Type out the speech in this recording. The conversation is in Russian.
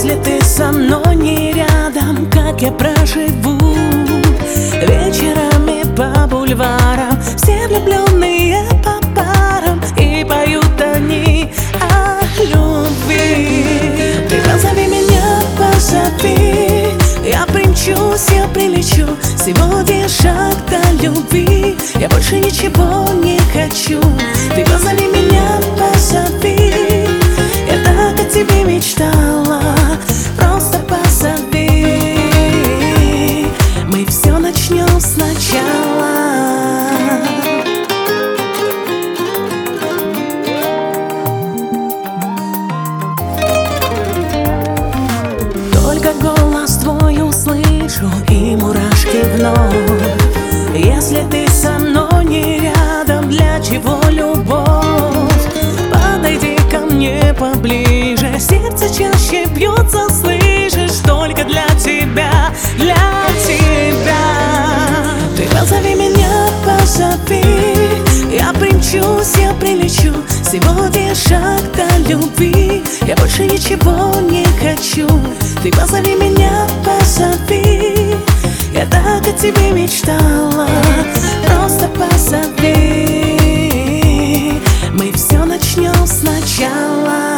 Если ты со мной не рядом, как я проживу? Вечерами по бульварам все влюбленные по парам, и поют они о любви. Ты позови меня, позови, я примчусь, я прилечу. Сегодня шаг до любви, я больше ничего не хочу. Ты позови меня, позови, я так о тебе мечтала. Просто позови, мы все начнем сначала. Только голос твой услышу, и мурашки вновь. Если ты со мной не рядом, для чего любовь? Подойди ко мне поближе, сердце чаще бьется, слышишь? Только для тебя, для тебя. Ты позови меня, позови, я примчусь, я прилечу. Сегодня шаг до любви, я больше ничего не хочу. Ты позови меня, позови, я так о тебе мечтала. Просто позови, мы все начнем сначала.